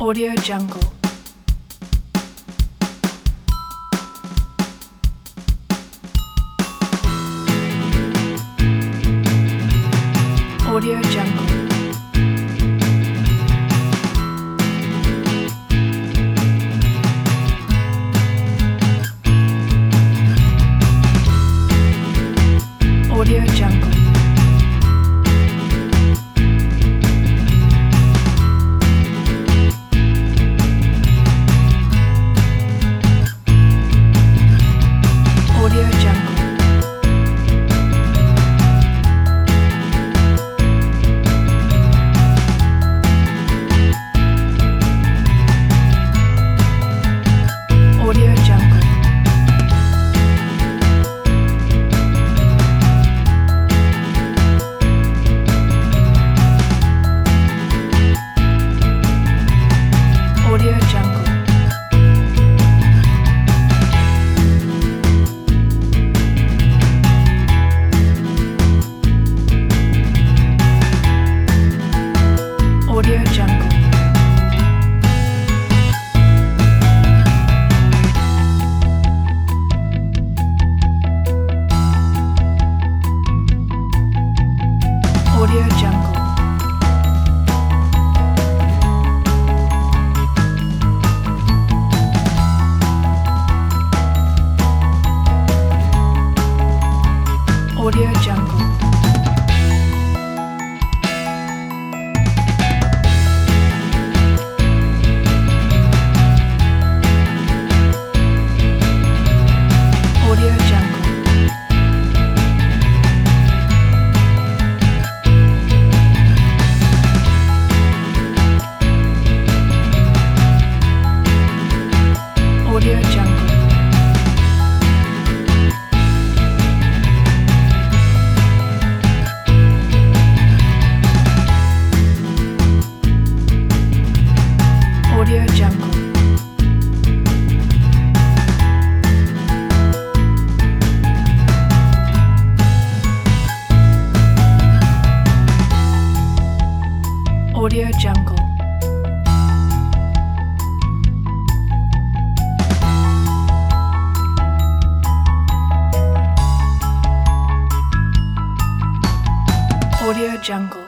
Audio Jungle. Audio Jungle. Audio Jungle. Audio Jungle. Audio Jungle. Audio Jungle. Audio Jungle. Audio Jungle. Audio Jungle. Audio Jungle. Audio Jungle. Audio Jungle. Audio Jungle. Audio Jungle.